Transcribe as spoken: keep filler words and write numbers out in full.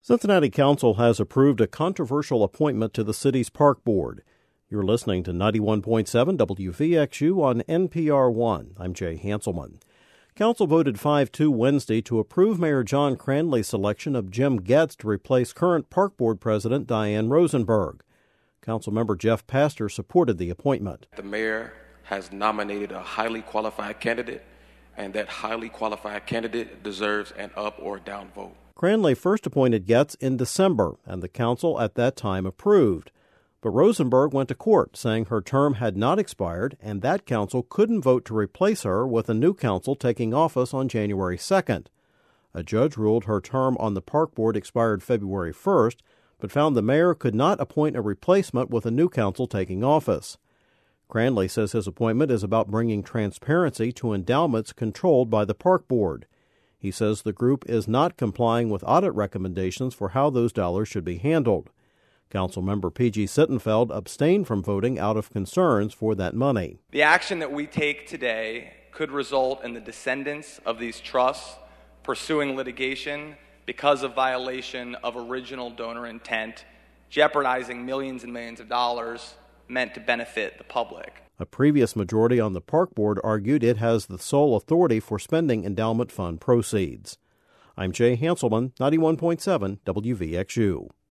Cincinnati Council has approved a controversial appointment to the city's park board. You're listening to ninety-one point seven W V X U on N P R one. I'm Jay Hanselman. Council voted five two Wednesday to approve Mayor John Cranley's selection of Jim Getz to replace current park board president Diane Rosenberg. Councilmember Jeff Pastor supported the appointment. The mayor has nominated a highly qualified candidate, and that highly qualified candidate deserves an up or down vote. Cranley first appointed Getz in December, and the council at that time approved. But Rosenberg went to court, saying her term had not expired, and that council couldn't vote to replace her with a new council taking office on January second. A judge ruled her term on the park board expired February first, but found the mayor could not appoint a replacement with a new council taking office. Cranley says his appointment is about bringing transparency to endowments controlled by the park board. He says the group is not complying with audit recommendations for how those dollars should be handled. Councilmember P G Sittenfeld abstained from voting out of concerns for that money. The action that we take today could result in the descendants of these trusts pursuing litigation because of violation of original donor intent, jeopardizing millions and millions of dollars meant to benefit the public. A previous majority on the park board argued it has the sole authority for spending endowment fund proceeds. I'm Jay Hanselman, ninety-one point seven W V X U.